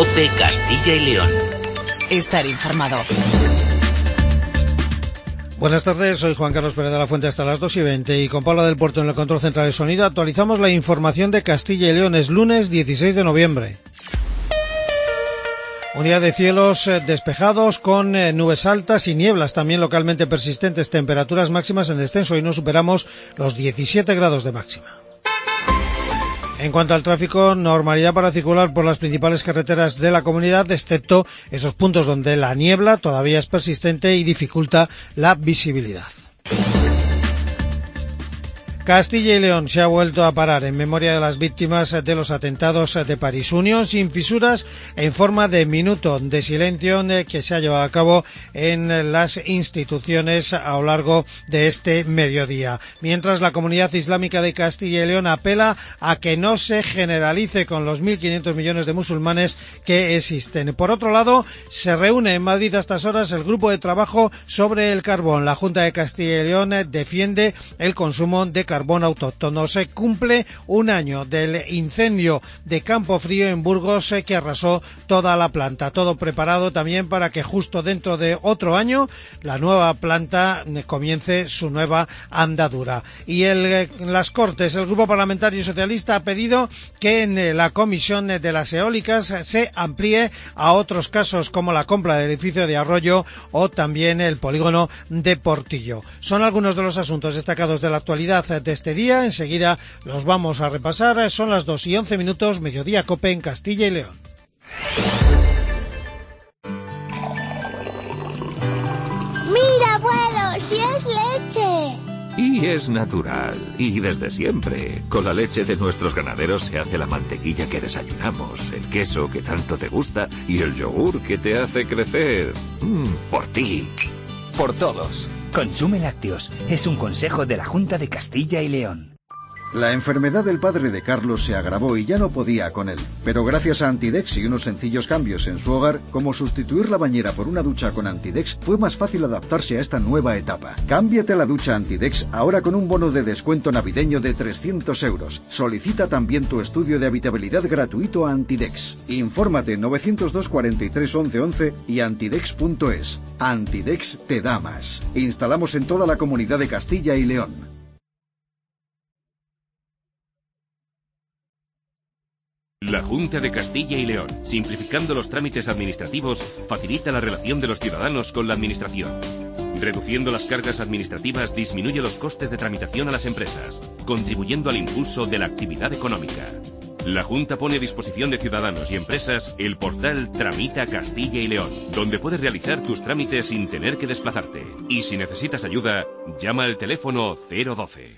COPE Castilla y León. Estar informado. Buenas tardes, soy Juan Carlos Pérez de la Fuente hasta las 2:20 y con Paula del Puerto en el control central de sonido actualizamos la información de Castilla y León. Es lunes 16 de noviembre. Un día de cielos despejados con nubes altas y nieblas también localmente persistentes, temperaturas máximas en descenso y no superamos los 17 grados de máxima. En cuanto al tráfico, normalidad para circular por las principales carreteras de la comunidad, excepto esos puntos donde la niebla todavía es persistente y dificulta la visibilidad. Castilla y León se ha vuelto a parar en memoria de las víctimas de los atentados de París. Unión sin fisuras en forma de minuto de silencio que se ha llevado a cabo en las instituciones a lo largo de este mediodía. Mientras la comunidad islámica de Castilla y León apela a que no se generalice con los 1.500 millones de musulmanes que existen. Por otro lado, se reúne en Madrid a estas horas el grupo de trabajo sobre el carbón. La Junta de Castilla y León defiende el consumo de carbón autóctono. Se cumple un año del incendio de Campofrío en Burgos que arrasó toda la planta. Todo preparado también para que justo dentro de otro año la nueva planta comience su nueva andadura. Y en las Cortes, el Grupo Parlamentario Socialista ha pedido que en la comisión de las eólicas se amplíe a otros casos como la compra del edificio de Arroyo o también el polígono de Portillo. Son algunos de los asuntos destacados de la actualidad de este día. Enseguida los vamos a repasar. Son las 2:11, mediodía COPE en Castilla y León. ¡Mira, abuelo! ¡Si es leche! Y es natural, y desde siempre. Con la leche de nuestros ganaderos se hace la mantequilla que desayunamos, el queso que tanto te gusta y el yogur que te hace crecer. Por ti. Por todos. Consume lácteos. Es un consejo de la Junta de Castilla y León. La enfermedad del padre de Carlos se agravó y ya no podía con él. Pero gracias a Antidex y unos sencillos cambios en su hogar, como sustituir la bañera por una ducha con Antidex, fue más fácil adaptarse a esta nueva etapa. Cámbiate a la ducha Antidex ahora con un bono de descuento navideño de 300 euros. Solicita también tu estudio de habitabilidad gratuito a Antidex. Infórmate 902 43 11 11 y antidex.es. Antidex te da más. Instalamos en toda la comunidad de Castilla y León. La Junta de Castilla y León, simplificando los trámites administrativos, facilita la relación de los ciudadanos con la administración. Reduciendo las cargas administrativas disminuye los costes de tramitación a las empresas, contribuyendo al impulso de la actividad económica. La Junta pone a disposición de ciudadanos y empresas el portal Tramita Castilla y León, donde puedes realizar tus trámites sin tener que desplazarte. Y si necesitas ayuda, llama al teléfono 012.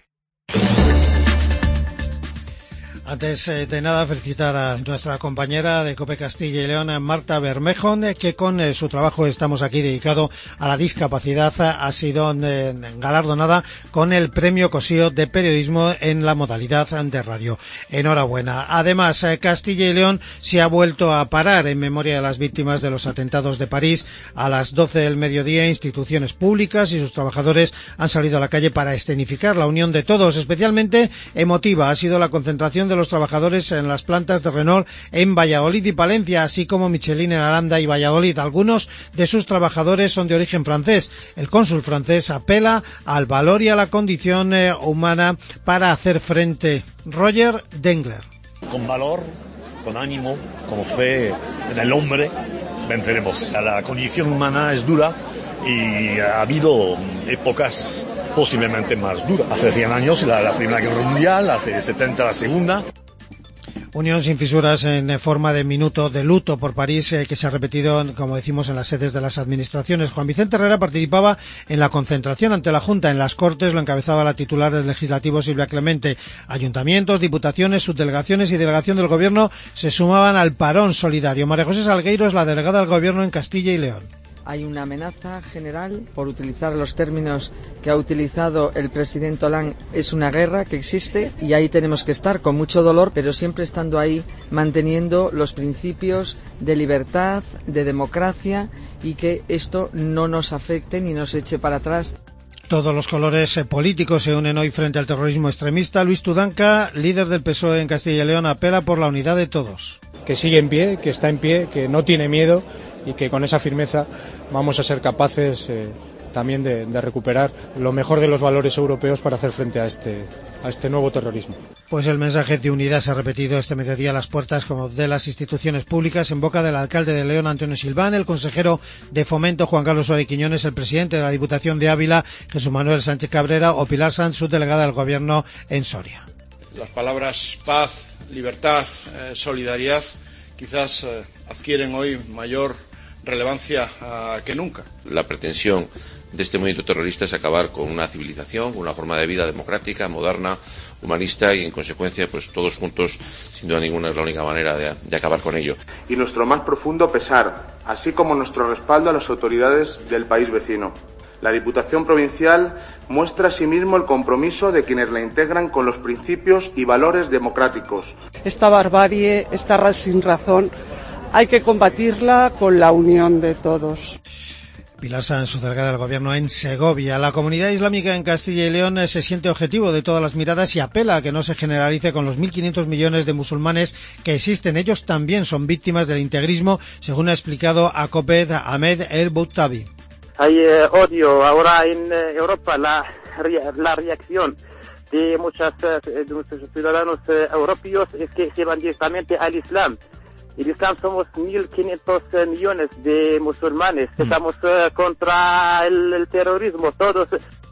Antes de nada, felicitar a nuestra compañera de COPE Castilla y León, Marta Bermejo, que con su trabajo Estamos aquí dedicado a la discapacidad ha sido galardonada con el Premio Cosío de Periodismo en la modalidad de radio. Enhorabuena. Además, Castilla y León se ha vuelto a parar en memoria de las víctimas de los atentados de París. A las 12 del mediodía, instituciones públicas y sus trabajadores han salido a la calle para escenificar la unión de todos. Especialmente emotiva ha sido la concentración de los trabajadores en las plantas de Renault en Valladolid y Palencia, así como Michelin en Aranda y Valladolid. Algunos de sus trabajadores son de origen francés. El cónsul francés apela al valor y a la condición humana para hacer frente. Roger Dengler. Con valor, con ánimo, con fe en el hombre, venceremos. La condición humana es dura y ha habido épocas posiblemente más dura. Hace 100 años la Primera Guerra Mundial, hace 70 la Segunda. Unión sin fisuras en forma de minuto de luto por París, que se ha repetido, como decimos, en las sedes de las administraciones. Juan Vicente Herrera participaba en la concentración ante la Junta. En las Cortes lo encabezaba la titular del Legislativo, Silvia Clemente. Ayuntamientos, diputaciones, subdelegaciones y delegación del Gobierno se sumaban al parón solidario. María José Salgueiro es la delegada del Gobierno en Castilla y León. Hay una amenaza general, por utilizar los términos que ha utilizado el presidente Hollande, es una guerra que existe y ahí tenemos que estar con mucho dolor, pero siempre estando ahí manteniendo los principios de libertad, de democracia y que esto no nos afecte ni nos eche para atrás. Todos los colores políticos se unen hoy frente al terrorismo extremista. Luis Tudanca, líder del PSOE en Castilla y León, apela por la unidad de todos. que sigue en pie, que está en pie, que no tiene miedo y que con esa firmeza vamos a ser capaces también de recuperar lo mejor de los valores europeos para hacer frente a este nuevo terrorismo. Pues el mensaje de unidad se ha repetido este mediodía a las puertas de las instituciones públicas en boca del alcalde de León, Antonio Silván, el consejero de Fomento, Juan Carlos Suárez Quiñones, el presidente de la Diputación de Ávila, Jesús Manuel Sánchez Cabrera, o Pilar Sanz, subdelegada del Gobierno en Soria. Las palabras paz, libertad, solidaridad quizás adquieren hoy mayor relevancia que nunca. La pretensión de este movimiento terrorista es acabar con una civilización, con una forma de vida democrática, moderna, humanista y en consecuencia pues todos juntos sin duda ninguna es la única manera de acabar con ello. Y nuestro más profundo pesar, así como nuestro respaldo a las autoridades del país vecino. La Diputación Provincial muestra asimismo el compromiso de quienes la integran con los principios y valores democráticos. Esta barbarie, esta sinrazón, hay que combatirla con la unión de todos. Pilar Sanz, subdelegada del Gobierno en Segovia. La comunidad islámica en Castilla y León se siente objetivo de todas las miradas y apela a que no se generalice con los 1.500 millones de musulmanes que existen. Ellos también son víctimas del integrismo, según ha explicado a COPED Ahmed El Boutabi. Hay odio ahora en Europa, la reacción de muchos ciudadanos europeos es que se van directamente al Islam. El Islam somos 1.500 millones de musulmanes, estamos contra el terrorismo, todos.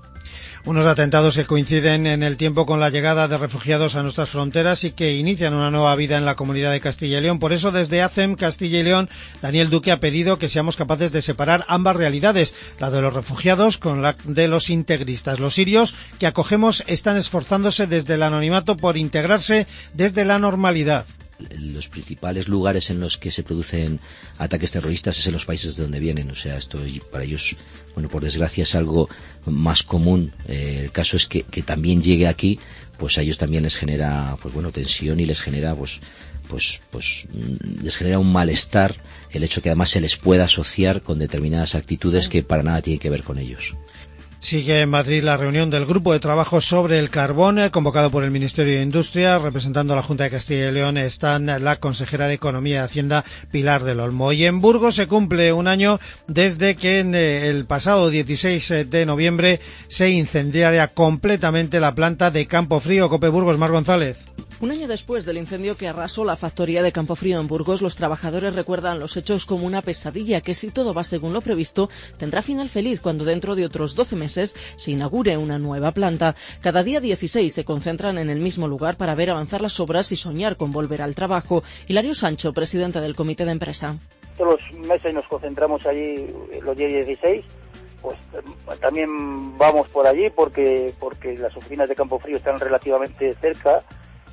Unos atentados que coinciden en el tiempo con la llegada de refugiados a nuestras fronteras y que inician una nueva vida en la comunidad de Castilla y León. Por eso, desde ACEM Castilla y León, Daniel Duque ha pedido que seamos capaces de separar ambas realidades, la de los refugiados con la de los integristas. Los sirios que acogemos están esforzándose desde el anonimato por integrarse desde la normalidad. Los principales lugares en los que se producen ataques terroristas es en los países de donde vienen, o sea, esto para ellos, bueno, por desgracia es algo más común. El caso es que también llegue aquí, pues a ellos también les genera, pues bueno, tensión y les genera, les genera un malestar el hecho que además se les pueda asociar con determinadas actitudes que para nada tienen que ver con ellos. Sigue en Madrid la reunión del Grupo de Trabajo sobre el Carbón, convocado por el Ministerio de Industria. Representando a la Junta de Castilla y León están la consejera de Economía y Hacienda, Pilar del Olmo. Y en Burgos se cumple un año desde que el pasado 16 de noviembre se incendiara completamente la planta de Campofrío. COPE Burgos, Mar González. Un año después del incendio que arrasó la factoría de Campofrío en Burgos, los trabajadores recuerdan los hechos como una pesadilla que, si todo va según lo previsto, tendrá final feliz cuando dentro de otros 12 meses se inaugure una nueva planta. Cada día 16 se concentran en el mismo lugar para ver avanzar las obras y soñar con volver al trabajo. Hilario Sancho, presidente del comité de empresa. Todos los meses nos concentramos allí los días 16. Pues también vamos por allí porque las oficinas de Campofrío están relativamente cerca.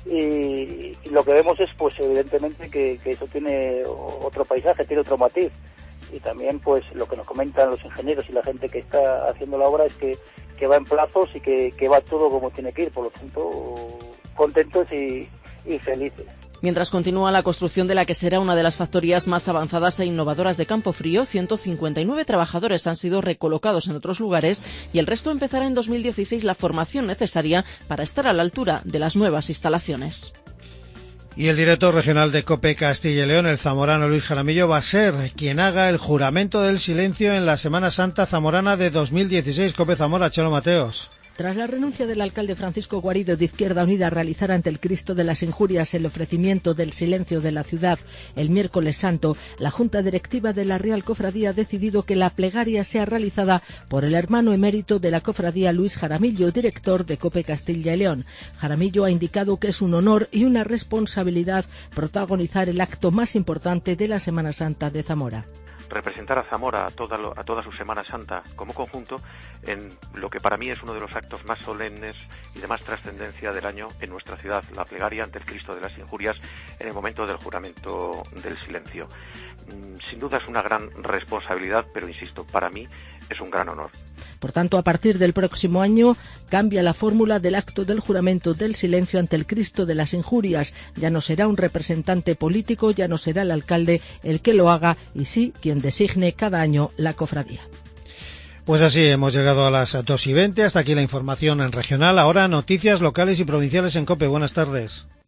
Y lo que vemos es, pues evidentemente, que eso tiene otro paisaje, tiene otro matiz. Y también, pues, lo que nos comentan los ingenieros y la gente que está haciendo la obra es que va en plazos y que va todo como tiene que ir. Por lo tanto, contentos y felices. Mientras continúa la construcción de la que será una de las factorías más avanzadas e innovadoras de Campofrío, 159 trabajadores han sido recolocados en otros lugares y el resto empezará en 2016 la formación necesaria para estar a la altura de las nuevas instalaciones. Y el director regional de COPE Castilla y León, el zamorano Luis Jaramillo, va a ser quien haga el juramento del silencio en la Semana Santa zamorana de 2016. COPE Zamora, Chelo Mateos. Tras la renuncia del alcalde Francisco Guarido de Izquierda Unida a realizar ante el Cristo de las Injurias el ofrecimiento del silencio de la ciudad el miércoles santo, la Junta Directiva de la Real Cofradía ha decidido que la plegaria sea realizada por el hermano emérito de la cofradía, Luis Jaramillo, director de COPE Castilla y León. Jaramillo ha indicado que es un honor y una responsabilidad protagonizar el acto más importante de la Semana Santa de Zamora. Representar a Zamora a toda su Semana Santa como conjunto en lo que para mí es uno de los actos más solemnes y de más trascendencia del año en nuestra ciudad, la plegaria ante el Cristo de las Injurias en el momento del juramento del silencio. Sin duda es una gran responsabilidad, pero insisto, para mí es un gran honor. Por tanto, a partir del próximo año cambia la fórmula del acto del juramento del silencio ante el Cristo de las Injurias. Ya no será un representante político, ya no será el alcalde el que lo haga, y sí quien designe cada año la cofradía. Pues así hemos llegado a las 2:20. Hasta aquí la información en regional. Ahora noticias locales y provinciales en COPE. Buenas tardes.